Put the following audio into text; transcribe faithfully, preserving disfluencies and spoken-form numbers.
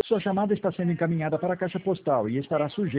Sua chamada está sendo encaminhada para a caixa postal e estará sujeita